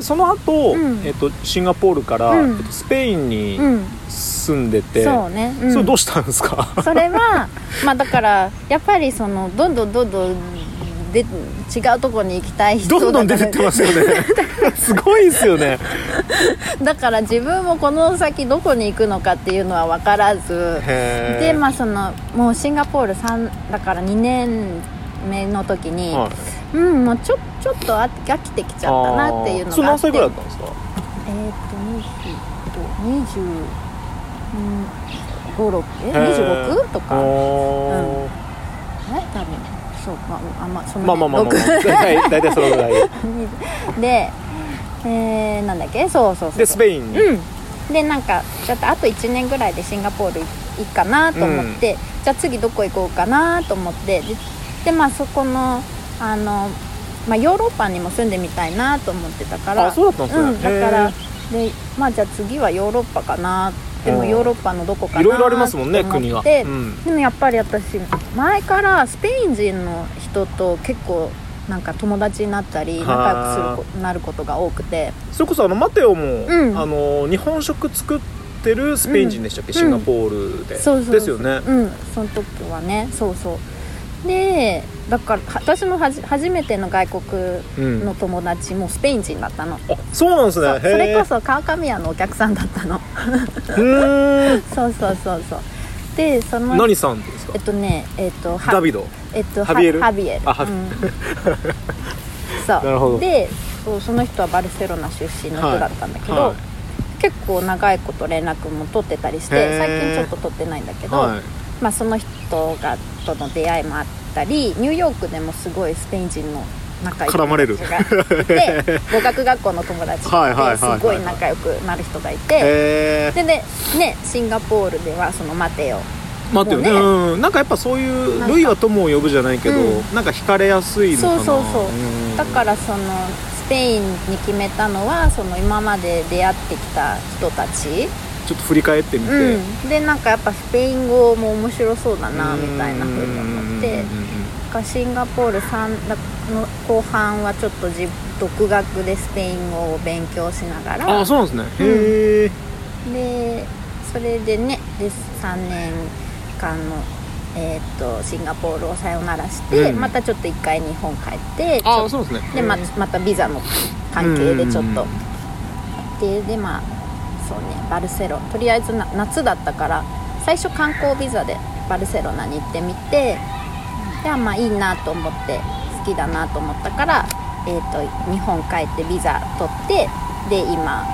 その後、 うんシンガポールから、スペインに住んでて、 そうね、 それどうしたんですか？ それはまあだからやっぱりそのどんどんで違うところに行きたい人だからどんどん出てってますよねすごいですよね。 だから自分もこの先どこに行くのかっていうのは分からずで、まあそのもうシンガポール3だから2年目の時に、はい、もうちょっと飽きてきちゃったなっていうのがあって。 それ何歳ぐらいだったんですか ？25、6とか、多分そうそのまあ大体そのぐらいで、なんだっけ、そうでスペインに、 でなんかちょっとあと1年ぐらいでシンガポール行くかなと思って、じゃあ次どこ行こうかなと思ってでまあそこのまあ、ヨーロッパにも住んでみたいなと思ってたから。 あ、そうだったんですね。 だからで、まあ、じゃあ次はヨーロッパかな。でもヨーロッパのどこかな。 いろいろありますもんね、国が。 でもやっぱり私前からスペイン人の人と結構なんか友達になったり仲良くなることが多くて、 それこそマテオも、日本食作ってるスペイン人でしたっけ、シンガポールで。そうですよね。 その時はね、そうでだから私の初めての外国の友達もスペイン人だったの。 あ、そうなんですね。 それこそ川上屋のお客さんだったのそうでその何さんですか？ ダビド、ハビエル、そうなるほど。でその人はバルセロナ出身の人だったんだけど、結構長いこと連絡も取ってたりして、最近ちょっと取ってないんだけど、まあ、その人との出会いもあったり、ニューヨークでもすごいスペイン人の仲良い友達がいて語学学校の友達がいて、すごい仲良くなる人がいて、でね、シンガポールではそのマテオね、なんかやっぱそういうルイは友を呼ぶじゃないけど、なんか惹かれやすいのかな。 そうだからそのスペインに決めたのは、その今まで出会ってきた人たちちょっと振り返ってみて、 でなんかやっぱスペイン語も面白そうだなみたいな風に思って、シンガポール3の後半はちょっと独学でスペイン語を勉強しながら。 あ、そうなんですね。へえ。でそれでね、3年間のシンガポールをさよならして、またちょっと一回日本帰って、 そうですね。 でまたビザの関係でちょっとでまあそうね、バルセロナとりあえず夏だったから最初観光ビザでバルセロナに行ってみて、でまあいいなと思って好きだなと思ったから、日本帰ってビザ取って、で今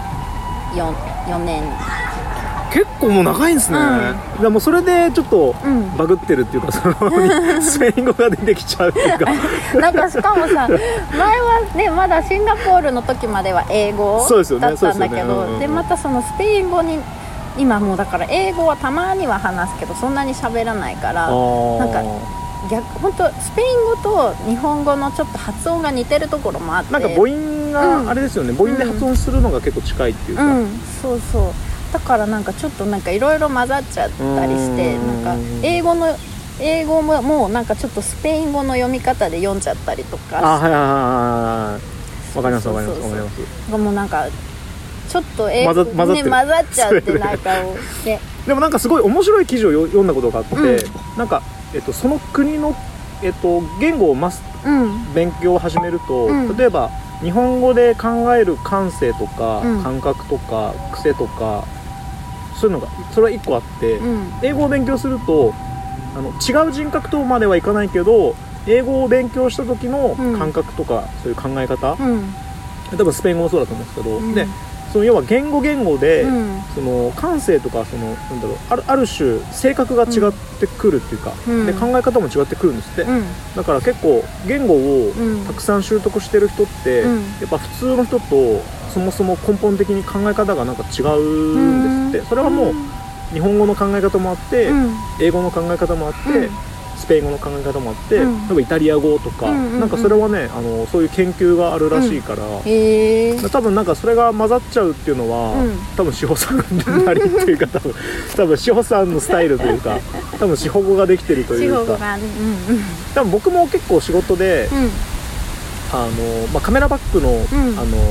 4年。 結構もう長いんですね。でもそれでちょっとバグってるっていうか、そのスペイン語が出てきちゃうっていうかなんかしかもさ、前はねまだシンガポールの時までは英語だったんだけど、でまたそのスペイン語に今もうだから英語はたまには話すけどそんなに喋らないから、なんか本当スペイン語と日本語のちょっと発音が似てるところもあって、 なんか母音があれですよね、母音で発音するのが結構近いっていうか、 そうだからなんかちょっとなんかいろいろ混ざっちゃったりして、なんか英語ももうなんかちょっとスペイン語の読み方で読んじゃったりとか。 わかります。 もうなんかちょっと英語ね混ざっちゃってなんかでもなんかすごい面白い記事を読んだことがあって、なんかその国の言語を勉強を始めると、例えば日本語で考える感性とか、感覚とか癖とかそういうのがそれは1個あって、英語を勉強すると違う人格とまではいかないけど、英語を勉強した時の感覚とか、そういう考え方、多分スペイン語もそうだと思うんですけど、でその要は言語で、その感性とかなんだろう、ある種性格が違ってくるっていうか、で考え方も違ってくるんですって、だから結構言語をたくさん習得してる人って、やっぱ普通の人とそもそも根本的に考え方がなんか違うんですって。それはもう日本語の考え方もあって、英語の考え方もあって、スペイン語の考え方もあって、例えばイタリア語とか、なんかそれはねそういう研究があるらしいから、多分なんかそれが混ざっちゃうっていうのは、多分志保さんなりっていうか、多分志保さんのスタイルというか、多分志保語ができてるというか、多分僕も結構仕事で、カメラバッグの、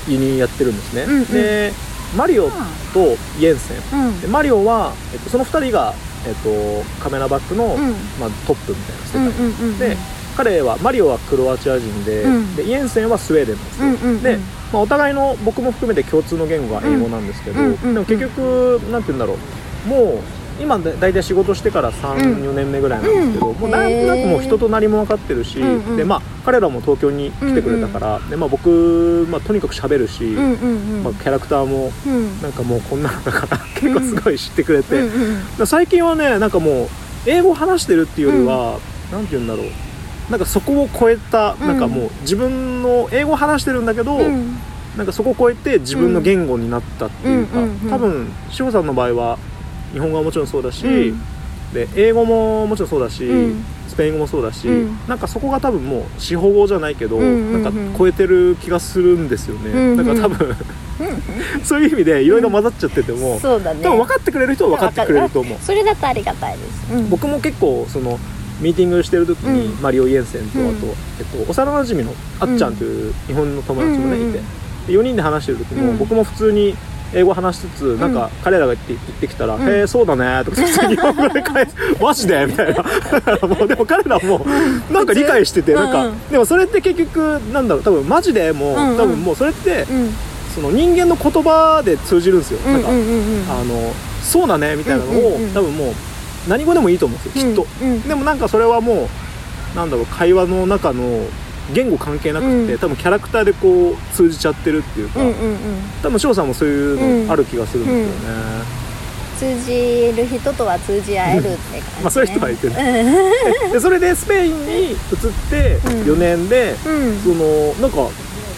ユニやってるんですね、でマリオとイエンセン、でマリオは、その2人が、カメラバックの、トップみたいな世界、で彼はマリオはクロアチア人で、でイエンセンはスウェーデンなんですよ、で、お互いの僕も含めて共通の言語が英語なんですけど、でも結局なんて言うんだろう、もう今だいたい仕事してから3、4年目ぐらいなんですけど、もうなんとなくもう人となりも分かってるし、で彼らも東京に来てくれたから、で僕、とにかく喋るし、キャラクターもなんかもうこんなのだから結構すごい知ってくれて、最近はねなんかもう英語話してるっていうよりは、なんて言うんだろう、なんかそこを超えた、なんかもう自分の英語話してるんだけど、なんかそこを超えて自分の言語になったっていうか、多分志保さんの場合は日本語はもちろんそうだし、で英語ももちろんそうだし、スペイン語もそうだし、なんかそこが多分もう司法語じゃないけど、なんか超えてる気がするんですよね、なんか多分そういう意味でいろいろ混ざっちゃってても、 そうだね、 多分分かってくれる人は分かってくれると思う。 それだとありがたいです、 僕も結構そのミーティングしてる時に、マリオ・イエンセンと、あと、幼馴染のあっちゃんという日本の友達もね、いて、4人で話してる時も、僕も普通に英語話しつつ、なんか彼らが言ってきたら、へえそうだねとか普通に日本語で返すマジでみたいなもうでも彼らもなんか理解してて、なんかでもそれって結局なんだろう、多分マジでも多分もうそれって、その人間の言葉で通じるんですよ、なんかそうだねみたいなのを、多分もう何語でもいいと思うんですよ、きっと、でもなんかそれはもうなんだろう、会話の中の言語関係なくて、多分キャラクターでこう通じちゃってるっていうか、多分翔さんもそういうのある気がするんですよね、 通じる人とは通じ合えるって感じ、ね、 そういう人はいてるでそれでスペインに移って4年で、そのなんか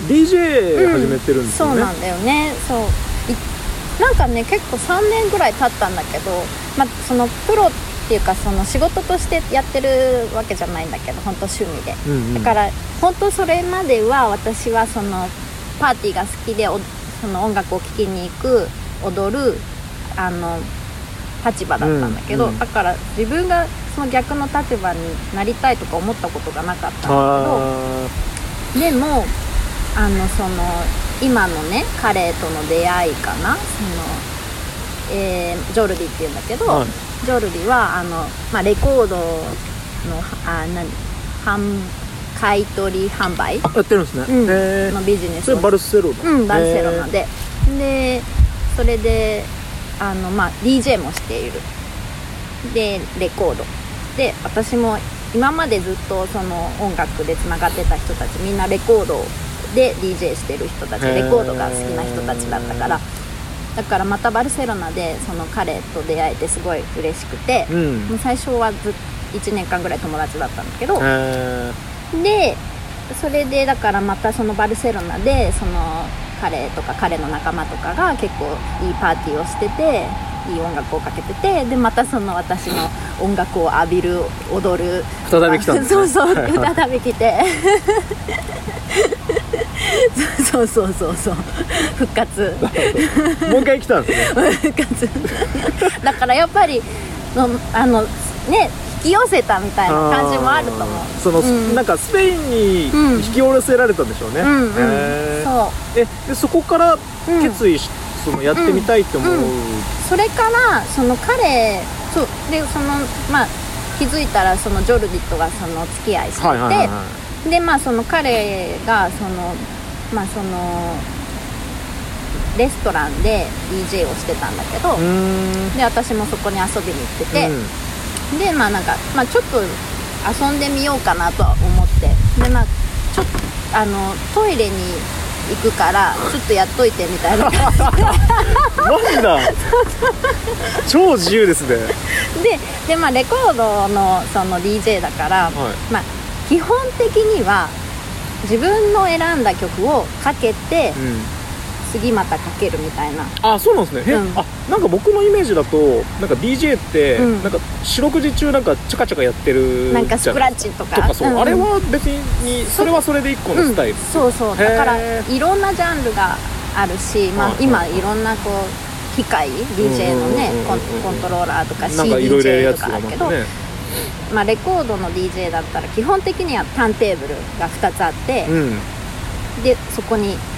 DJ 始めてるんですよね、 そうなんだよね。そうなんかね、結構3年ぐらい経ったんだけど、そのプロっていうかその仕事としてやってるわけじゃないんだけど、本当趣味で、だから本当それまでは私はそのパーティーが好きでその音楽を聴きに行く、踊る立場だったんだけど、だから自分がその逆の立場になりたいとか思ったことがなかったんだけど、でもその今のね彼との出会いかな、ジョルディっていうんだけど、ジョルディはレコードの買い取り販売やってるんですね、 のビジネスを、 それバルセロナ、 バルセロナで、それでDJ もしている、でレコードで、私も今までずっとその音楽でつながってた人たちみんなレコードで DJ してる人たち、レコードが好きな人たちだったから、だからまたバルセロナでその彼と出会えてすごい嬉しくて、もう最初は1年間ぐらい友達だったんだけど、でそれでだからまたそのバルセロナでその彼とか彼の仲間とかが結構いいパーティーをしてて、いい音楽をかけてて、でまたその私の音楽を浴びる、踊る、 再び来たんですねそう再び来てそう復活もう一回来たんですね復活だからやっぱりね、引き寄せたみたいな感じもあると思う。 その、なんかスペインに引き下ろせられたんでしょうね、そうでそこから決意し、そのやってみたいって思う、 それからその彼そうでその気づいたらそのジョルディとがその付き合いしてて、でその彼がそのレストランで DJ をしてたんだけど、で私もそこに遊びに行ってて、でなんかちょっと遊んでみようかなとは思って、でちょっとトイレに行くからちょっとやっといてみたいな感じでマジだ超自由ですね。 でレコードのその DJ だから、基本的には自分の選んだ曲をかけて、次またかけるみたいな。 あ、そうなんですね。なんか僕のイメージだとなんか DJ って、なんか四六時中なんかチャカチャカやってるなんかスクラッチとかそう、あれは別にそれはそれで一個のスタイル、 そうだからいろんなジャンルがあるし、今いろんなこう機械 DJ のね、コントローラーとか CDJ とかあるけど、レコードの DJ だったら基本的にはターンテーブルが2つあって、でそこに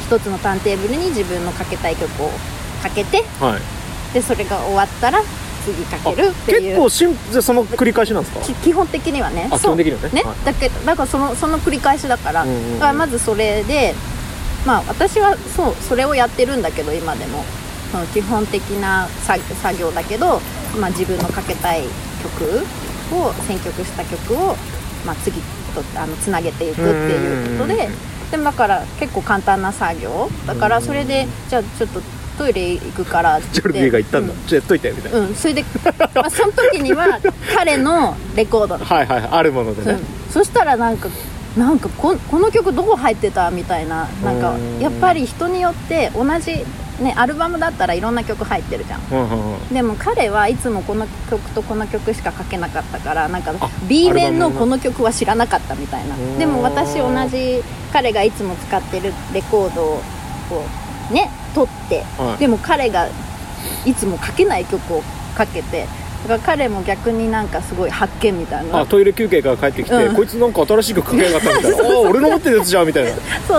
一つのターンテーブルに自分のかけたい曲をかけて、 はい、 でそれが終わったら次かけるっていう。 結構じゃあその繰り返しなんですか？ 基本的にはね。 基本的にはね。 はい、だからその繰り返しだから、だからまずそれで、まあ私はそれをやってるんだけど、今でもその基本的な作業だけど、まあ、自分のかけたい曲を選曲した曲を、まあ、次とつなげていくっていうことで、でもだから結構簡単な作業だから、それでじゃあちょっとトイレ行くからってジョルディが言ったんだ、じゃあやっといてみたいな、 それで、まあ、その時には彼のレコードはいはい、あるものでね、 そしたらなんかこの曲どこ入ってたみたいな、なんかやっぱり人によって同じね、アルバムだったらいろんな曲入ってるじゃん、でも彼はいつもこの曲とこの曲しか書けなかったから、なんか B 面のこの曲は知らなかったみたいな。でも私同じ彼がいつも使ってるレコードをね取って、でも彼がいつも書けない曲をかけて、だから彼も逆になんかすごい発見みたいな。 トイレ休憩から帰ってきて、こいつなんか新しい曲書けやがったみたいな俺の持ってるやつじゃんみたいなそう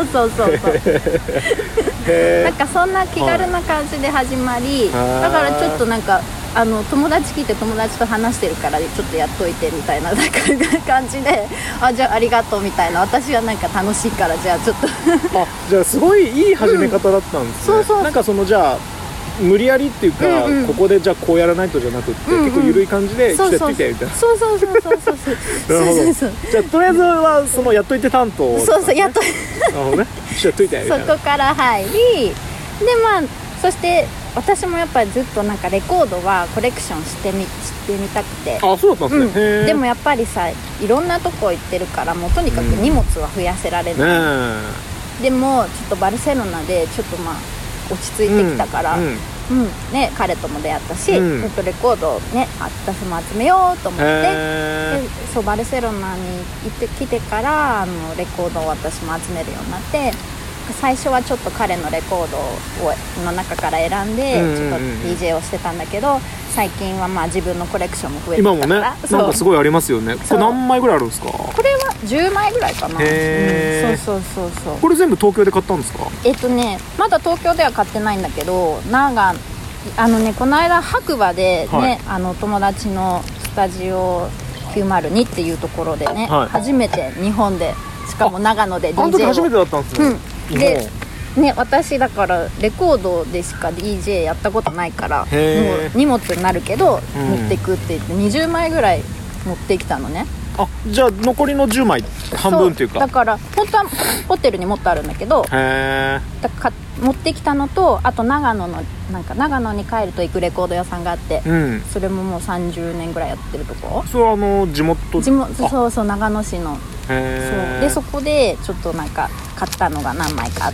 なんかそんな気軽な感じで始まり、だからちょっとなんか友達来て友達と話してるからちょっとやっといてみたいな感じで、じゃあありがとうみたいな、私はなんか楽しいからじゃあちょっとじゃあすごいいい始め方だったんですね、なんかそのじゃあ無理やりっていうか、ここでじゃあこうやらないとじゃなくって、結構緩い感じでちょっとやってみてみたいな。そうなるほど。じゃあとりあえずはそのやっといて担当、 やっといてなるほどね、やっといてみたいな。 そこから入りで、まあそして私もやっぱりずっとなんかレコードはコレクションしてみたくて。 そうだったんですね、 でもやっぱりさ、いろんなとこ行ってるから、もうとにかく荷物は増やせられない、でもちょっとバルセロナでちょっとまあ落ち着いてきたから、ね、彼とも出会ったし、ちょっとレコードをね私も集めようと思って、でそうバルセロナに来てからレコードを私も集めるようになって、最初はちょっと彼のレコードの中から選んでちょっと DJ をしてたんだけど、最近はまあ自分のコレクションも増えてきたから、 今もねなんかすごいありますよね。これ何枚ぐらいあるんですか？これは10枚ぐらいかな。そうこれ全部東京で買ったんですか？ まだ東京では買ってないんだけど、この間白馬でね、友達のスタジオ902っていうところでね、初めて日本で、しかも長野で DJ を。あの時初めてだったんですね。でね、私だからレコードでしか DJ やったことないから、もう荷物になるけど持ってくって言って20枚ぐらい持ってきたのね。 じゃあ残りの10枚半分っていうか、 だから本当はホテルにもっとあるんだけど、持ってきたのと、あと長野に帰ると行くレコード屋さんがあって、それももう30年ぐらいやってるとこ。 それは地元そう長野市の。でそこでちょっとなんか買ったのが何枚かあって、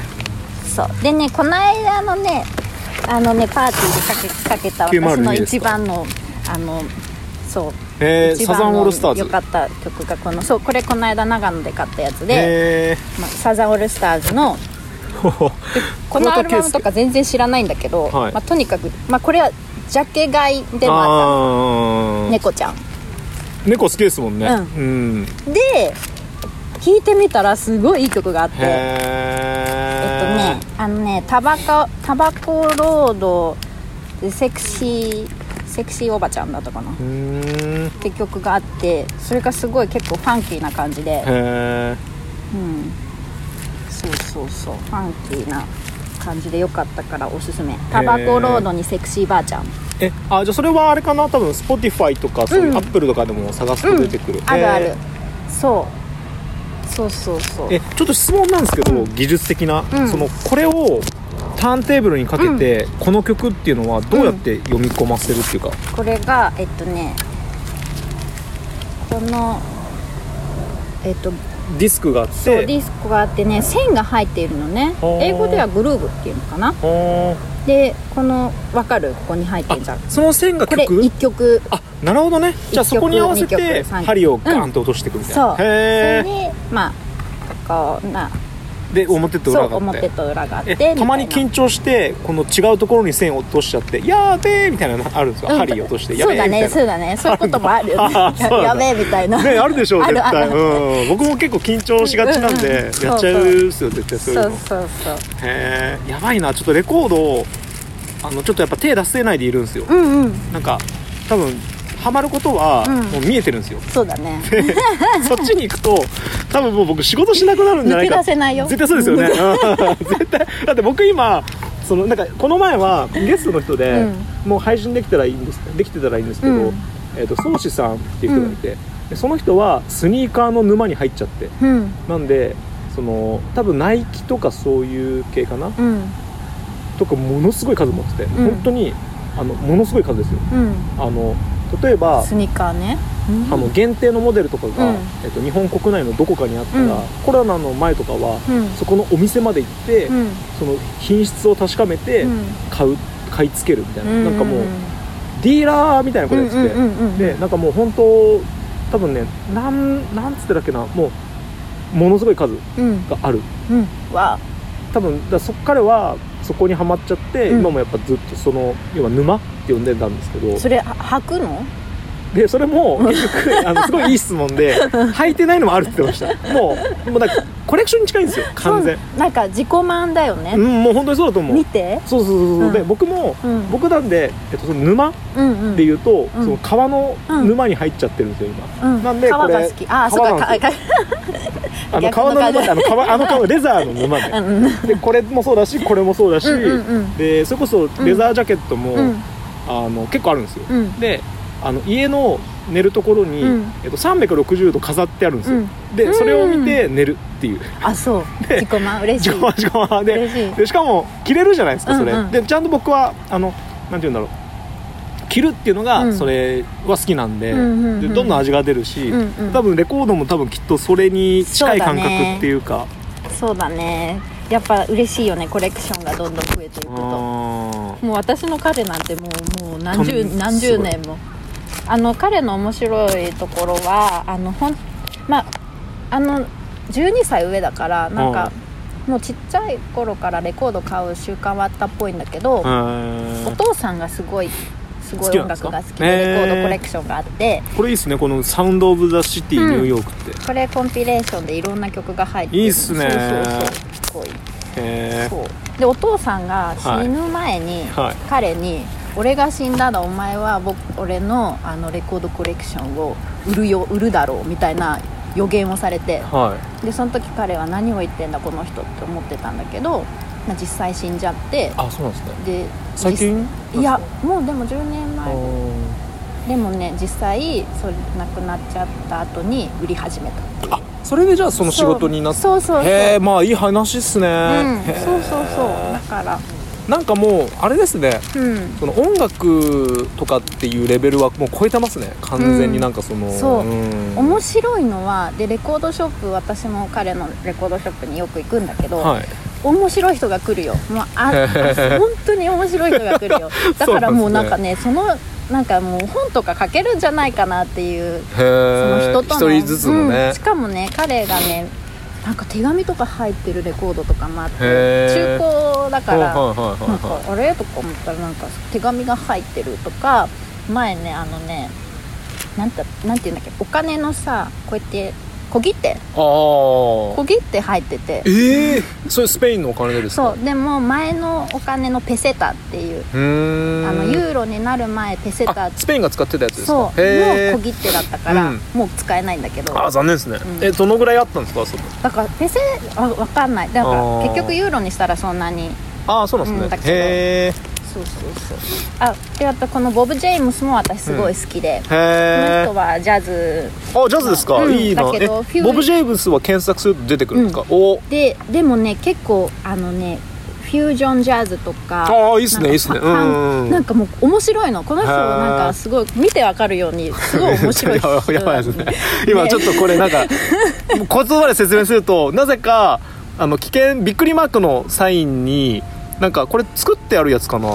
そうでね、この間のねパーティーでかけた私の一番のそうサザンオールスターズ良かった曲がこれこの間長野で買ったやつで、サザンオールスターズのこのアルバムとか全然知らないんだけど、とにかく、これはジャケ買いでもあった猫ちゃん、 猫好きですもんね、 で聴いてみたらすごいいい曲があって、タバコロードでセクシーおばちゃんだったかなって曲があって、それがすごい結構ファンキーな感じで、そうファンキーな感じでよかったからおすすめ。タバコロードにセクシーばあちゃん。 じゃあそれはあれかな、多分 Spotify とかそういう Apple とかでも探すと出てくる、 あるそうちょっと質問なんですけど、技術的な、これをターンテーブルにかけて、この曲っていうのはどうやって読み込ませるっていうか、 これがこのディスクがあって、 ディスクがあってね、線が入っているのね。英語ではグルーブっていうのかな。でこの分かる、ここに入ってるじゃん、 その線が曲、 これ1曲。 なるほどね。じゃあそこに合わせて針をガンと落としていくみたいな。 それでこうで表と裏があって、 そう表と裏があってたまに緊張してこの違うところに線を落としちゃってやーべーみたいなのあるんですか、針落としてやべーみたいな。 そうだねそういうこともあるよねやべーみたいなね、あるでしょう絶対。 ある僕も結構緊張しがちなんでやっちゃうっすよ絶対そういうの。 そうへー、やばいな。ちょっとレコードちょっとやっぱ手出せないでいるんですよ、なんか多分ハマることはもう見えてるんですよ、 そうだねそっちに行くと多分もう僕仕事しなくなるんじゃないか。 抜け出せないよ絶対そうですよね絶対だって僕今なんかこの前はゲストの人で、もう配信できてたらいいんですけど、宗師さんっていう人がいて、でその人はスニーカーの沼に入っちゃって、なんで多分ナイキとかそういう系かな、とかものすごい数持ってて、本当にものすごい数ですよ、例えばスニーカーね、 限定のモデルとかが、日本国内のどこかにあったら、コロナの前とかは、そこのお店まで行って、その品質を確かめて買い付けるみたいな、なんかもうディーラーみたいなことやってて、でなんかもう本当多分ねなんつってだっけな、ものすごい数がある、多分彼はそこにはまっちゃって、今もやっぱずっと要は沼って呼んでたんですけど、 それ履くの？ でそれも結局すごいいい質問で履いてないのもあるって言ってました。もうなんかコレクションに近いんですよ完全。 なんか自己満だよね、 もう本当にそうだと思う。 見て、 そう、で僕なんで、その沼でいうと、その川の沼に入っちゃってるんですよ今、なんでこれ川が好き。そうか川の沼って川レザーの沼で、でこれもそうだしこれもそうだし、でそれこそレザージャケットも、結構あるんですよ、で家の寝るところに、360度飾ってあるんですよ、でそれを見て寝るっていう。 そう自己満嬉しい。 自己満でしかも着れるじゃないですかそれ、でちゃんと僕はなんて言うんだろう、着るっていうのがそれは好きなんで、でどんどん味が出るし、多分レコードも多分きっとそれに近い感覚っていうか。 そうだね、やっぱ嬉しいよね、コレクションがどんどん増えていくと。もう私の彼なんてもう何十年も彼の面白いところは12歳上だからなんかもうちっちゃい頃からレコード買う習慣はあったっぽいんだけど、お父さんがすごい音楽が好きでレコードコレクションがあって、 これいいっすね、このサウンドオブザシティニューヨークって、 これコンピレーションでいろんな曲が入ってる。 いいっすね。 すごいそうでお父さんが死ぬ前に、彼に俺が死んだらお前は俺のレコードコレクションを売るだろうみたいな予言をされて、でその時彼は何を言ってんだこの人って思ってたんだけど、実際死んじゃって。 そうなんですね。 で最近？ いやもうでも10年前でもね、実際それ亡くなっちゃった後に売り始めたっていう。 それでじゃあその仕事になって。 そうへえ、まあいい話っすね、 そうだからなんかもうあれですね、その音楽とかっていうレベルはもう超えてますね完全に。なんか面白いのはでレコードショップ、私も彼のレコードショップによく行くんだけど、面白い人が来るよ。もう本当に面白い人が来るよ。だからもうなんかね、なんかもう本とか書けるんじゃないかなっていう、その人との一人ずつのね、 しかもね彼がねなんか手紙とか入ってるレコードとかもあって、中古だからなんかあれとか思ったらなんか手紙が入ってるとか、前ねなんていうんだっけ、お金のさこうやって小切手入ってて、 それスペインのお金ですか？ そう、でも前のお金のペセタっていう、ユーロになる前ペセタスペインが使ってたやつですか？ そう、もう小切手だったから、もう使えないんだけど。 残念ですね、どのぐらいあったんですか？ だからペセ分かんない、だから結局ユーロにしたらそんなに。 そうなんですね、 へー。そうであとこのボブ・ジェームスも私すごい好きで、この人はジャズ。 ジャズですか？いいな。ボブ・ジェームスは検索すると出てくるんですか？ でもね結構フュージョンジャズとか、 いいっすねいいっすね、 なんかもう面白いの、この人なんかすごい見てわかるようにすごい面白い人やばいですね。今ちょっとこれなんか言葉で説明すると、なぜか危険びっくりマークのサインになんかこれ作ってあるやつかな、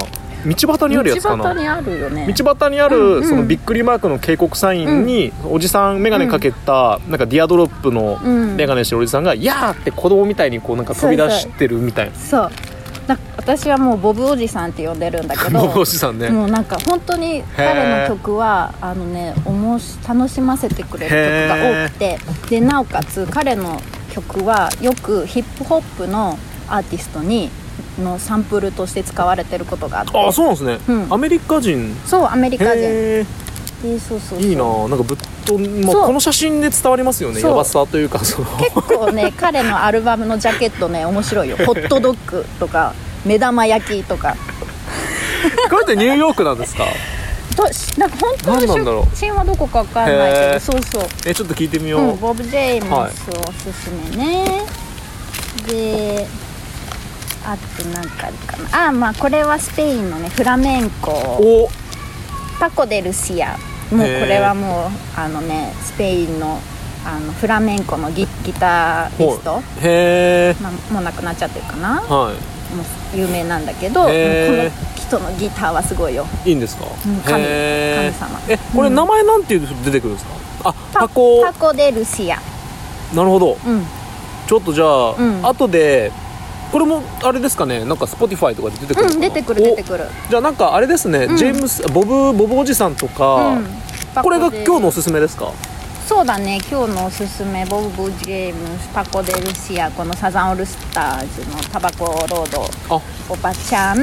道端にあるやつかな。 道端にあるよね。 道端にあるそのびっくりマークの警告サインに、おじさん眼鏡かけたなんかディアドロップの眼鏡してるおじさんが「やー!」って子供みたいにこうなんか飛び出してるみたいな。 そう私はもうボブおじさんって呼んでるんだけどボブおじさんね。 もうなんか本当に彼の曲は楽しませてくれる曲が多くて、でなおかつ彼の曲はよくヒップホップのアーティストのサンプルとして使われてることがあって。 あ、そうなんですね、アメリカ人。 そう、アメリカ人で、そういいな。なんかぶっと、この写真で伝わりますよね、やばさというか。 結構ね彼のアルバムのジャケットね面白いよ。ホットドッグとか目玉焼きとかこれってニューヨークなんですか？ なんか本当の出身はどこか分かんないけど、そうそう。 ちょっと聞いてみよう。 ボブ・ジェームスおすすめね。であとなんかあるかな。これはスペインのねフラメンコ、パコ・デルシア。もうこれはもうスペインのフラメンコのギタリスト。もう亡くなっちゃってるかな。もう有名なんだけど、この人のギターはすごいよ。 いいんですか？ 神様。 これ名前なんて出てくるんですか？ パコ・デルシア。 なるほど、ちょっとじゃあ、後でこれもあれですかね、なんか Spotify とかで出てくるのかな。 出てくる。ジゃあなんかあれですね、ジェームスボブおじさんとか、これが今日のおすすめですか？ そうだね、今日のおすすめボブ・ジェームス、パコ・デルシア、このサザンオールスターズのタバコロード、おばちゃん。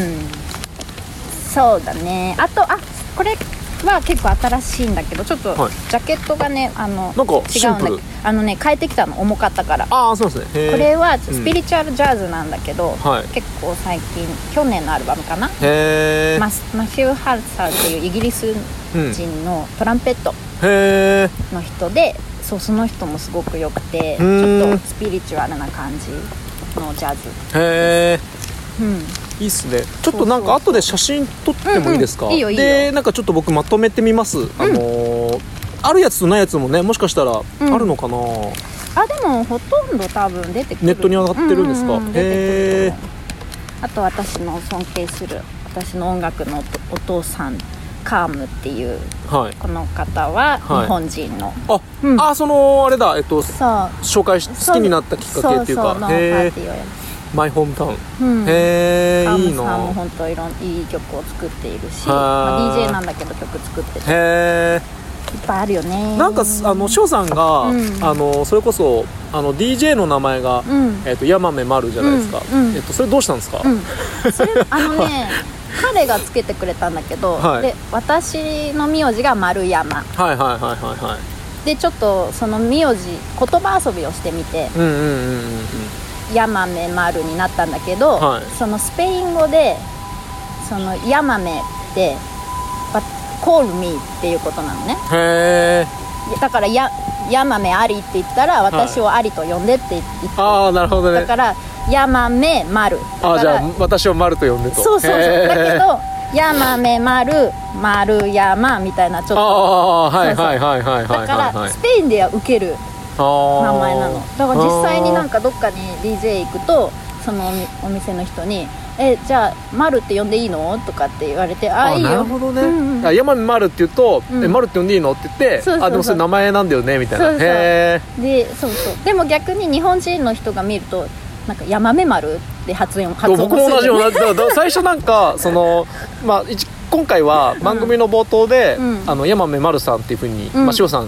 そうだね。あとこれは結構新しいんだけど、ちょっとジャケットがねなんか違うんだけど、変えてきたの、重かったから。 そうですね。 これはスピリチュアルジャズなんだけど、結構最近、去年のアルバムかな。マシュー・ハルサーっていうイギリス人のトランペットの人で、その人もすごく良くて、ちょっとスピリチュアルな感じのジャズ。 いいっすね。ちょっとなんか後で写真撮ってもいいですか？ いいよ。 でなんかちょっと僕まとめてみます。あるやつとないやつもね、もしかしたらあるのかな。 でもほとんど多分出てくる。 ネットに上がってるんですか？ あと私の尊敬する私の音楽のお父さんカームっていう、この方は日本人の、そのあれだ、紹介好きになったきっかけっていうか、マイホームタウン。 カームさんもいいな。 本当いい曲を作っているし、DJ なんだけど曲作ってて、いっぱいあるよね。 なんか翔さんが、それこそDJ の名前が、ヤマメマルじゃないですか。それどうしたんですか？ それ彼がつけてくれたんだけど、で私の名字が丸山。でちょっとその名字言葉遊びをしてみて、ヤマメマルになったんだけど、そのスペイン語でそのヤマメってコールミーっていうことなのね。だからヤマメありって言ったら私をありと呼んでって言って、 なるほどね。 だからヤマメマル、 じゃあ私をマルと呼んでと。 そうだけどヤマメマル丸山みたいな、ちょっとだからスペインでは受ける名前なの。だから実際になんかどっかに DJ 行くとそのお店の人にじゃあ丸って呼んでいいのとかって言われて、いいよ。 なるほどね。ヤマメ丸って言うと丸って呼んでいいのって言って、でもそれ名前なんだよねみたいな。 ででも逆に日本人の人が見るとなんかヤマメ丸って発音する。 僕も同じような。最初なんか今回は番組の冒頭で、ヤマメマルさんっていうふうに、塩さんって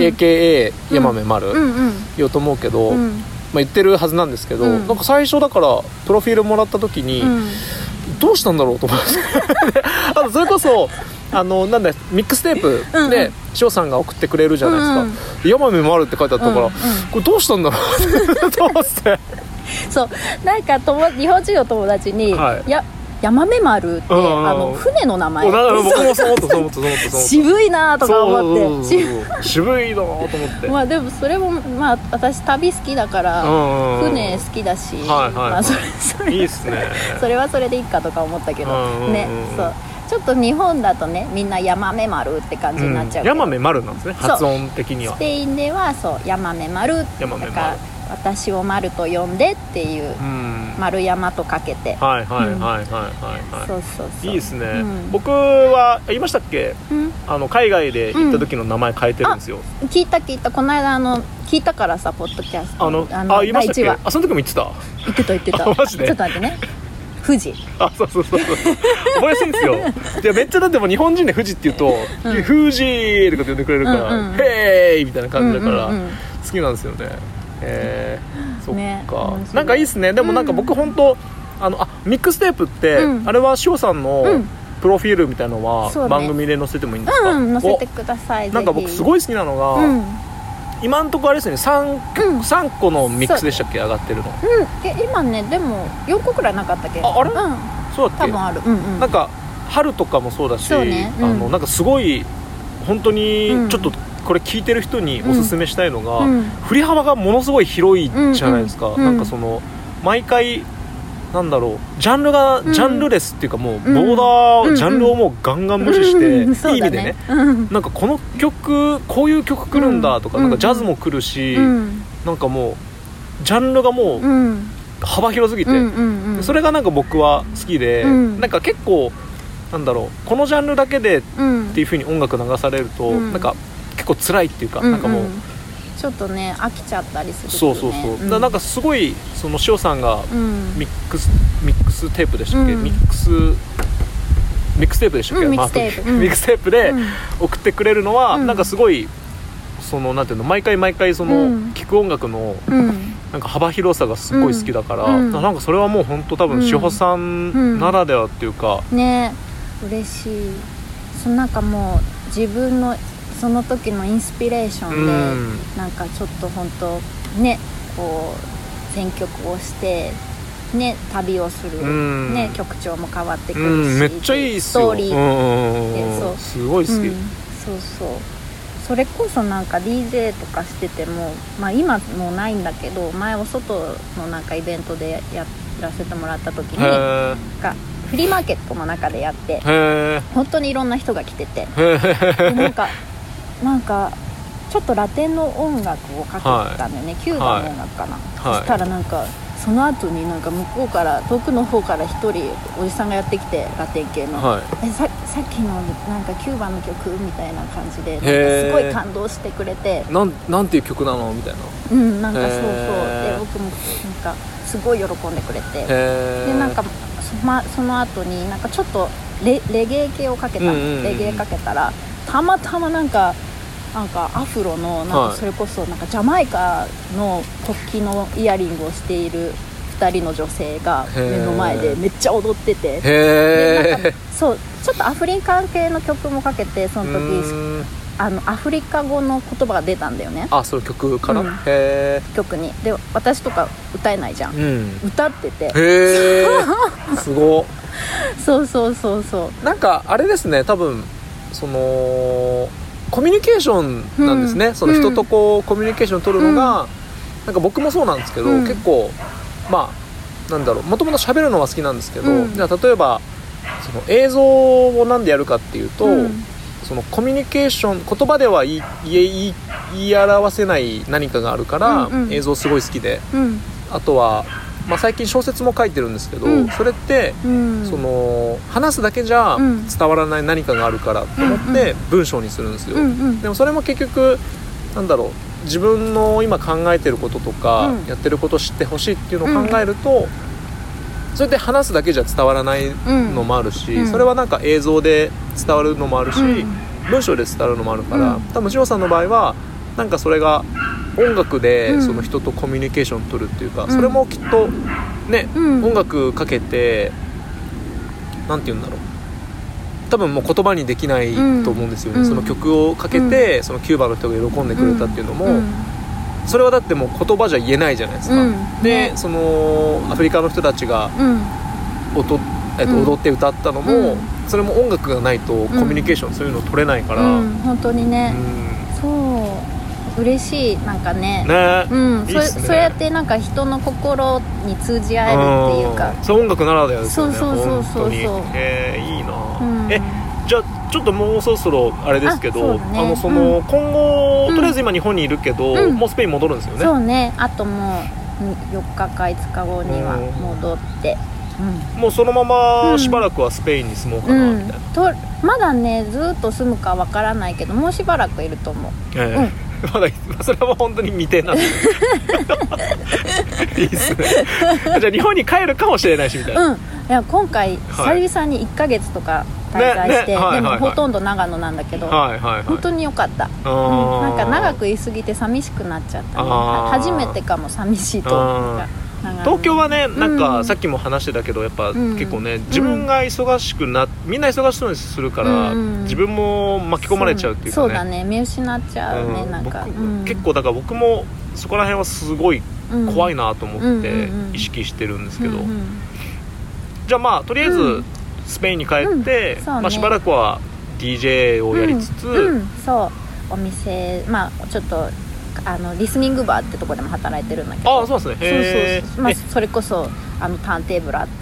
AKA ヤマメマル言おうと思うけど、言ってるはずなんですけど、なんか最初だからプロフィールもらった時に、どうしたんだろうと思ってそれこそなんだミックステープで塩さんが送ってくれるじゃないですか。ヤマメマルって書いてあったから、これどうしたんだろうと思って。 そうなんか日本人の友達に、ヤマメ丸って船の名前。 僕もそう思った渋いなとか思って。 渋いなと思って。 でもそれも私旅好きだから船好きだし、それいいっすね。 それはそれでいいかとか思ったけどね。そうちょっと日本だとね、みんなヤマメ丸って感じになっちゃうけど、 ヤマメ丸なんですね、発音的には。 スペインではそうヤマメ丸だから私を丸と呼んでっていう、丸山とかけて、 はいはいはいはいはい、 そうそうそう、 いいですね、僕は言いましたっけ、海外で行った時の名前変えてるんですよ、 聞いたこの間聞いたからさ、ポッドキャスト言いましたっけ、その時も言ってたマジで、 ちょっと待ってね、富士、 そう覚えやすいんですよいやめっちゃだってもう日本人で富士って言うと、富士とかって呼んでくれるから、ヘーイみたいな感じだから、好きなんですよね。そっか、ね、なんかいいっすね。でもなんか僕本当ミックステープって、あれは塩さんのプロフィールみたいなのは番組で載せてもいいんですか？ 載せてください。 なんか僕すごい好きなのが、今んとこあれですね、3個のミックスでしたっけ、上がってるの。 今ね、でも4個くらいなかったっけ？ あれ？そうだっけ？ 多分ある。 なんか春とかもそうだし、なんかすごい本当にちょっとこれ聞いてる人におすすめしたいのが、振り幅がものすごい広いじゃないですか。なんかその毎回なんだろう、ジャンルがジャンルレスっていうか、もうボーダー、ジャンルをもうガンガン無視して、いい意味でね、なんかこの曲こういう曲来るんだとか、なんかジャズも来るし、なんかもうジャンルがもう幅広すぎて、それがなんか僕は好きで、なんか結構なんだろう、このジャンルだけでっていう風に音楽流されると、なんか結構辛いっていうか、なんかもうちょっとね飽きちゃったりする、ね、 そう、なんかすごいその塩さんがミックステープでしたっけ、ミックステープでしたっけ、ミックステープで送ってくれるのは、なんかすごいそのなんていうの、毎回その聴く音楽のなんか幅広さがすごい好きだから、なんかそれはもう本当多分塩さんならではっていうか、 ね、嬉しい。なんかもう自分のその時のインスピレーションで、なんかちょっと本当ね、こう選曲をしてね、旅をする、ね、曲調も変わってくるし、 めっちゃいいっすよ、 ストーリーそうすごい好き、 そうそれこそなんか DJ とかしてても、まあ今もうないんだけど、前お外のなんかイベントでやらせてもらった時にフリーマーケットの中でやって、本当にいろんな人が来てて、でなんかちょっとラテンの音楽をかけたんだよね、キューバの音楽かな、そしたらなんかその後になんか向こうから遠くの方から一人おじさんがやってきて、ラテン系の、さっきのなんかキューバの曲みたいな感じで、なんかすごい感動してくれて、 なんていう曲なのみたいな、 なんかそうで僕もなんかすごい喜んでくれて、でなんかその後になんかちょっとレゲエ系をかけたの、レゲエかけたらたまたまなんかアフロのなんかそれこそなんかジャマイカの国旗のイヤリングをしている2人の女性が目の前でめっちゃ踊ってて、でなんかそうちょっとアフリカン系の曲もかけて、その時アフリカ語の言葉が出たんだよね。 その曲から、 曲にで私とか歌えないじゃん、歌ってて、 すごそうなんかあれですね、多分そのコミュニケーションなんですね、その人とこうコミュニケーションを取るのが、なんか僕もそうなんですけど、結構まあなんだろう、もともと喋るのは好きなんですけど、じゃあ例えばその映像をなんでやるかっていうと、そのコミュニケーション、言葉では言い表せない何かがあるから、映像すごい好きで、あとはまあ、最近小説も書いてるんですけど、それって、その話すだけじゃ伝わらない何かがあるからと思って文章にするんですよ、でもそれも結局なんだろう、自分の今考えてることとか、やってることを知ってほしいっていうのを考えると、それで話すだけじゃ伝わらないのもあるし、それはなんか映像で伝わるのもあるし、文章で伝わるのもあるから、多分塩さんの場合はなんかそれが音楽でその人とコミュニケーションを取るっていうか、それもきっとね、音楽かけてなんて言うんだろう、多分もう言葉にできないと思うんですよね、その曲をかけて、そのキューバの人が喜んでくれたっていうのも、それはだってもう言葉じゃ言えないじゃないですか、でそのアフリカの人たちが踊って歌ったのも、それも音楽がないとコミュニケーション、そういうの取れないから、 本当にね、そう嬉しい、なんかね、 いいっすね、 そうやってなんか人の心に通じ合えるっていうか、 そう音楽ならではですよね、 そう本当にいいな、じゃあちょっともうそろそろあれですけど、 ね、 今後、とりあえず今日本にいるけど、もうスペイン戻るんですよね。 そうね、あともう4日か5日後には戻って、 もうそのまましばらくはスペインに住もうかなみたいな、 まだねずっと住むかわからないけど、もうしばらくいると思う。 まだそれは本当に未定なんでいいっすね。じゃあ日本に帰るかもしれないしみたいな。 いや今回久々に1ヶ月とか滞在して、でもほとんど長野なんだけど、本当に良かった。なんか長くいすぎて寂しくなっちゃったね。初めてかも寂しいと思った。 東京はね、なんかさっきも話してたけど、やっぱ結構ね、自分が忙しくみんな忙しそうにするから、自分も巻き込まれちゃうっていうかね。 そうだね、見失っちゃうね、なんか結構だから僕もそこら辺はすごい怖いなと思って意識してるんですけど、じゃあまあとりあえずスペインに帰って、しばらくは DJ をやりつつ、 そうお店、ちょっとリスニングバーってとこでも働いてるんだけど、 そうですね。 それこそターンテーブルあって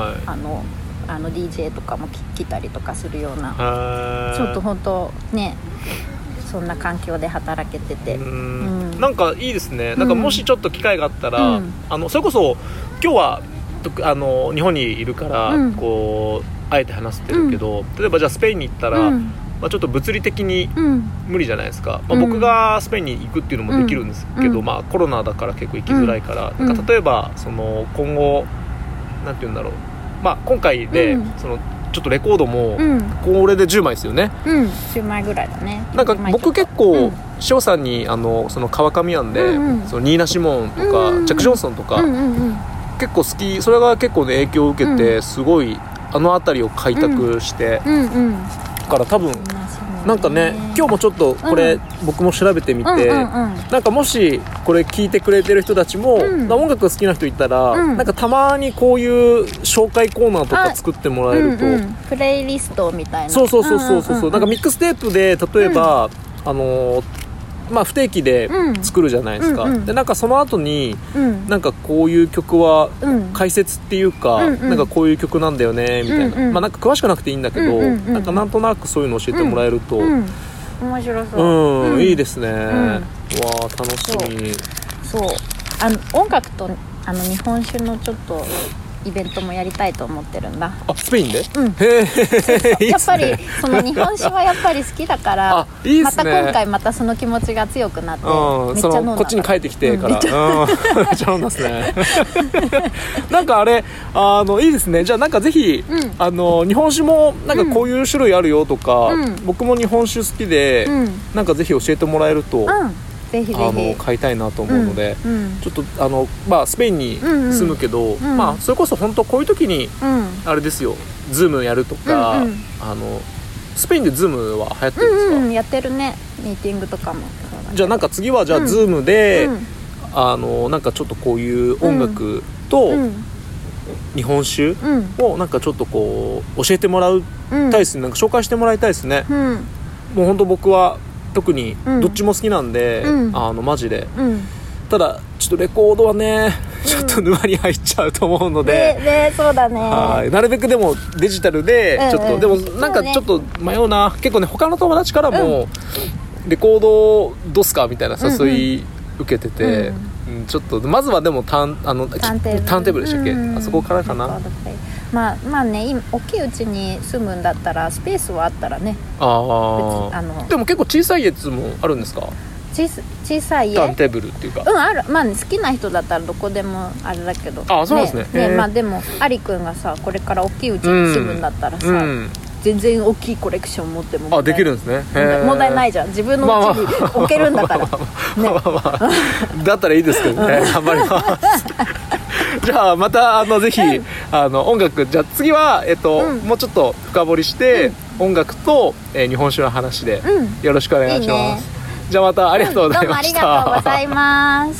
、DJ とかも来たりとかするような、ちょっと本当ね、そんな環境で働けてて、 なんかいいですね。なんかもしちょっと機会があったら、それこそ今日は日本にいるから、こうあえて話してるけど、例えばじゃあスペインに行ったら、ちょっと物理的に無理じゃないですか。僕がスペインに行くっていうのもできるんですけど、コロナだから結構行きづらいから、なんか例えばその今後なんていうんだろう、今回でそのちょっとレコードもこれで10枚ですよね。 10枚ぐらいだね。 なんか僕結構翔さんにその川上庵で、そのニーナ・シモンとか、ジャック・ジョンソンとか、結構好き。それが結構ね影響を受けて、すごい辺りを開拓して、だから多分なんかね、今日もちょっとこれ、僕も調べてみて、なんかもしこれ聞いてくれてる人たちも、音楽好きな人いたら、なんかたまにこういう紹介コーナーとか作ってもらえると、 プレイリストみたいな、 そうなんかミックステープで例えば、不定期で作るじゃないですか、でなんかその後に、なんかこういう曲は解説っていうか、なんかこういう曲なんだよねみたいな、なんか詳しくなくていいんだけど、なんかなんとなくそういうの教えてもらえると、 面白そう、 いいですね、わー楽しみ。 そう音楽と日本酒のちょっとイベントもやりたいと思ってるんだ。 スペインで？へえ。やっぱりその日本酒はやっぱり好きだからいいっすね、 また今回またその気持ちが強くなって、めっちゃ飲んだ。 こっちに帰ってきてから、めっちゃ飲んだっすねなんかあれいいですね。じゃあなんかぜひ、日本酒もなんかこういう種類あるよとか、僕も日本酒好きで、なんかぜひ教えてもらえると、 ぜひぜひ買いたいなと思うので、ちょっとスペインに住むけど、それこそ本当こういう時に、あれですよ、ズームやるとか、スペインでズームは流行ってるんですか？ やってるね、ミーティングとかも。 じゃあなんか次はじゃあズームで、なんかちょっとこういう音楽と日本酒をなんかちょっとこう教えてもらうたいですね、なんか紹介してもらいたいですね。もう本当僕は特にどっちも好きなんで、マジで、ただちょっとレコードはね、ちょっと沼に入っちゃうと思うので、 そうだね、 なるべくでもデジタルでちょっと、でもなんかちょっと迷うな。結構ね、他の友達からも、レコードどうすかみたいな誘い受けてて、ちょっとまずはでもターンテーブルでしたっけ、あそこからかな。 まあね、今大きいうちに住むんだったらスペースはあったらね。 でも結構小さいやつもあるんですか？ 小さい家、 ターンテーブルっていうか、 ある。好きな人だったらどこでもあれだけど、 そうですね。 でもアリくんがさ、これから大きいうちに住むんだったらさ、全然大きいコレクション持ってもできるんですね。 問題ないじゃん、自分の家に置けるんだからだったらいいですけどね頑張りますじゃあまたぜひ音楽、じゃあ次は、もうちょっと深掘りして、音楽と、日本酒の話でよろしくお願いします。じゃあまたありがとうございました。 どうもありがとうございます。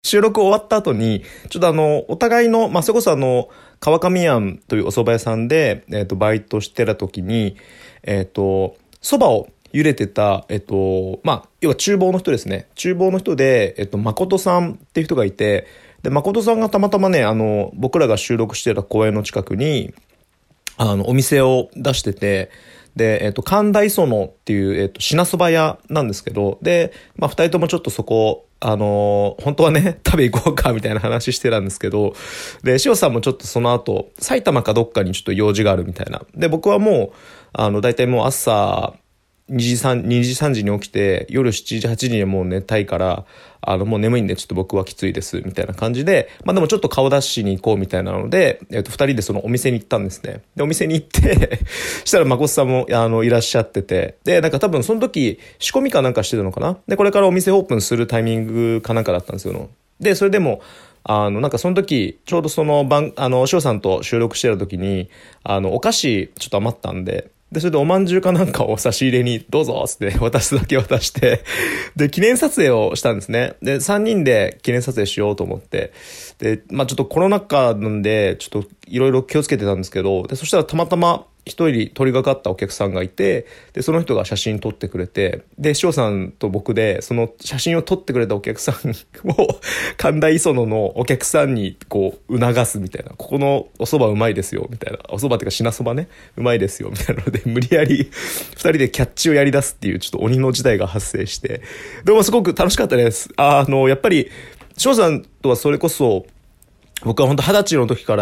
収録終わった後に、ちょっとお互いの、それこそ川上庵というお蕎麦屋さんで、バイトしてた時に、蕎麦を茹でてた、要は厨房の人ですね。厨房の人で、誠さんっていう人がいて、で、誠さんがたまたまね、僕らが収録してた公園の近くに、お店を出してて、で、神田磯野っていう、品蕎麦屋なんですけど、で、二人ともちょっとそこ、本当はね、食べ行こうかみたいな話してたんですけど、で、塩さんもちょっとその後、埼玉かどっかにちょっと用事があるみたいな。で、僕はもう、だいたいもう朝、2時3時に起きて、夜7時8時にはもう寝たいから、もう眠いんでちょっと僕はきついです、みたいな感じで、でもちょっと顔出しに行こうみたいなので、二人でそのお店に行ったんですね。で、お店に行ってしたら誠さんも、いらっしゃってて、で、なんか多分その時、仕込みかなんかしてたのかな。で、これからお店オープンするタイミングかなんかだったんですよ。で、それでも、なんかその時、ちょうどその塩さんと収録してた時に、お菓子ちょっと余ったんで、で、それでおまんじゅうかなんかを差し入れにどうぞっつって渡すだけ渡して、で、記念撮影をしたんですね。で、3人で記念撮影しようと思って、で、ちょっとコロナ禍なんで、ちょっといろいろ気をつけてたんですけど、で、そしたらたまたま一人通りがかったお客さんがいて、で、その人が写真撮ってくれて、で、塩さんと僕で、その写真を撮ってくれたお客さんを、神田磯野のお客さんに、こう、促すみたいな、ここのお蕎麦うまいですよ、みたいな、お蕎麦っていうか品蕎麦ね、うまいですよ、みたいなので、無理やり、二人でキャッチをやり出すっていう、ちょっと鬼の事態が発生して、でもすごく楽しかったです。やっぱり、塩さんとはそれこそ、僕は本当20歳の時から、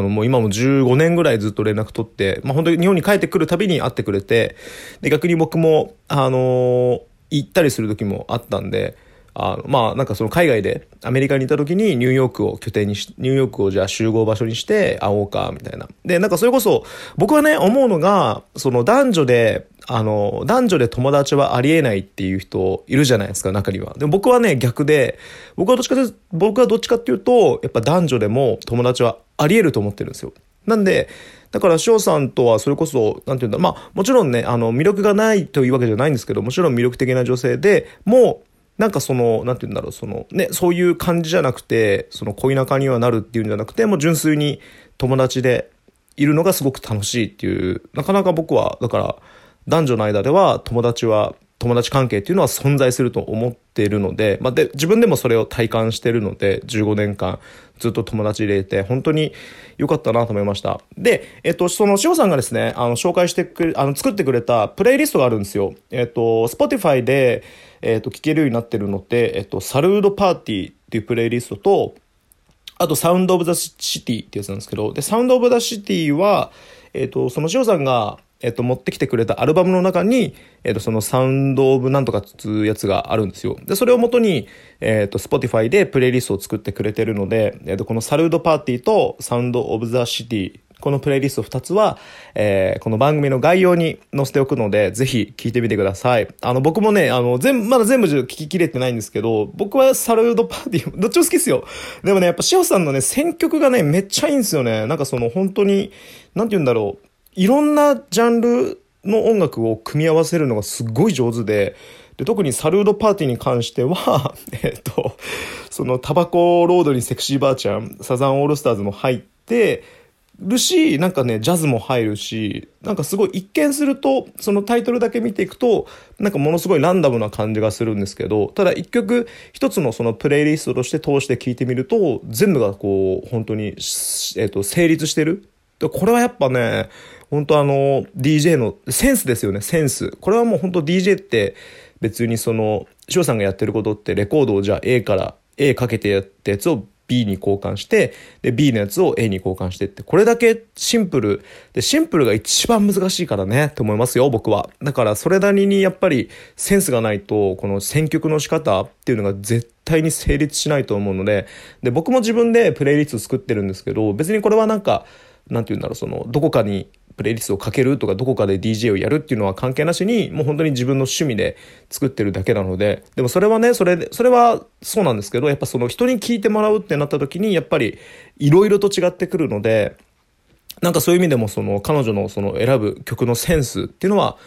もう今も15年ぐらいずっと連絡取って、本当に日本に帰ってくるたびに会ってくれて、で、逆に僕も、行ったりする時もあったんで、なんかその海外でアメリカにいた時にニューヨークを拠点にし、ニューヨークをじゃあ集合場所にして会おうか、みたいな。で、なんかそれこそ、僕はね、思うのが、その男女で友達はありえないっていう人いるじゃないですか、中には。でも僕はね、逆で、僕はどっちかっていうと、やっぱ男女でも友達はありえると思ってるんですよ。なんで、だから塩さんとはそれこそ、なんていうんだ、もちろんね、魅力がないというわけじゃないんですけど、もちろん魅力的な女性で、もう、なんかなんていうんだろう、そういう感じじゃなくて、恋仲にはなるっていうんじゃなくて、もう純粋に友達でいるのがすごく楽しいっていう、なかなか僕は、だから、男女の間では友達関係っていうのは存在すると思っているので、で、自分でもそれを体感しているので、15年間ずっと友達でいて、本当に良かったなと思いました。で、その塩さんがですね、紹介して作ってくれたプレイリストがあるんですよ。Spotify で、聴けるようになってるのって、サルードパーティーっていうプレイリストと、あとサウンドオブザシティってやつなんですけど、で、サウンドオブザシティは、その塩さんが、持ってきてくれたアルバムの中に、そのサウンドオブなんとかつうやつがあるんですよ。で、それを元に、Spotify でプレイリストを作ってくれてるので、このサルードパーティーとサウンドオブザシティ、このプレイリスト2つは、この番組の概要に載せておくので、ぜひ聞いてみてください。僕もね、まだ全部聞ききれてないんですけど、僕はサルードパーティー、どっちも好きですよ。でもね、やっぱ塩さんのね、選曲がね、めっちゃいいんですよね。なんか本当に、なんて言うんだろう。いろんなジャンルの音楽を組み合わせるのがすごい上手で、特にサルードパーティーに関しては、そのタバコロードにセクシーばあちゃん、サザンオールスターズも入ってるし、なんかね、ジャズも入るし、なんかすごい一見すると、そのタイトルだけ見ていくと、なんかものすごいランダムな感じがするんですけど、ただ一曲一つのそのプレイリストとして通して聴いてみると、全部がこう、本当に、成立してる。これはやっぱね、本当DJ のセンスですよね、センス。これはもう本当 DJ って別に塩さんがやってることってレコードをじゃあ A から A かけてやったやつを B に交換して、で B のやつを A に交換してって、これだけシンプル。で、シンプルが一番難しいからね、って思いますよ、僕は。だからそれなりにやっぱりセンスがないと、この選曲の仕方っていうのが絶対に成立しないと思うので、で、僕も自分でプレイリスト作ってるんですけど、別にこれはなんか、なんていうんだろう、どこかにプレイリストをかけるとか、どこかで DJ をやるっていうのは関係なしに、もう本当に自分の趣味で作ってるだけなので、でもそれはね、それはそうなんですけど、やっぱ人に聞いてもらうってなった時に、やっぱりいろいろと違ってくるので、なんかそういう意味でも彼女の選ぶ曲のセンスっていうのは、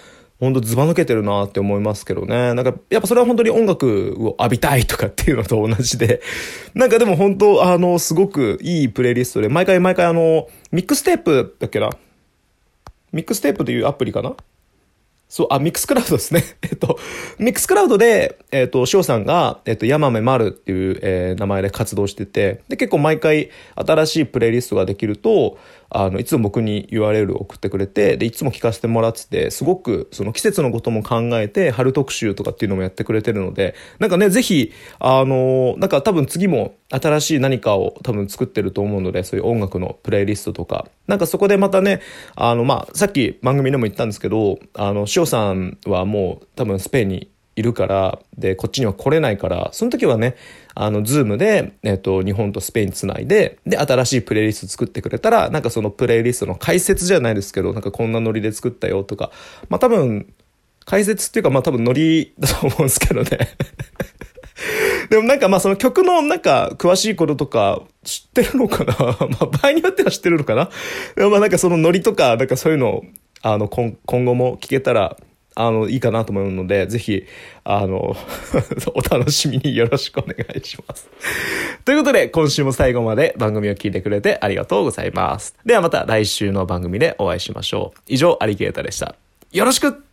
本当ズバ抜けてるなって思いますけどね。なんか、やっぱそれは本当に音楽を浴びたいとかっていうのと同じで、なんかでも本当、すごくいいプレイリストで、毎回ミックステープだっけな。ミックステープというアプリかな。そう、ミックスクラウドですね。ミックスクラウドで、翔さんが、ヤマメマルっていう、名前で活動してて、で、結構毎回新しいプレイリストができると、いつも僕に URL を送ってくれて、で、いつも聞かせてもらってて、すごく、その季節のことも考えて、春特集とかっていうのもやってくれてるので、なんかね、ぜひ、なんか多分次も新しい何かを多分作ってると思うので、そういう音楽のプレイリストとか、なんかそこでまたね、さっき番組でも言ったんですけど、翔さんはもう多分スペインにいるから、で、こっちには来れないから、その時はね、ズームで、日本とスペインつないで、で、新しいプレイリスト作ってくれたら、なんかそのプレイリストの解説じゃないですけど、なんかこんなノリで作ったよとか、多分、解説っていうか、多分ノリだと思うんですけどね。でもなんかその曲のなんか詳しいこととか知ってるのかな場合によっては知ってるのかなでもなんかそのノリとか、なんかそういうのを、今後も聞けたら、いいかなと思うので、ぜひ、お楽しみによろしくお願いします。ということで、今週も最後まで番組を聞いてくれてありがとうございます。ではまた来週の番組でお会いしましょう。以上、アリゲータでした。よろしく。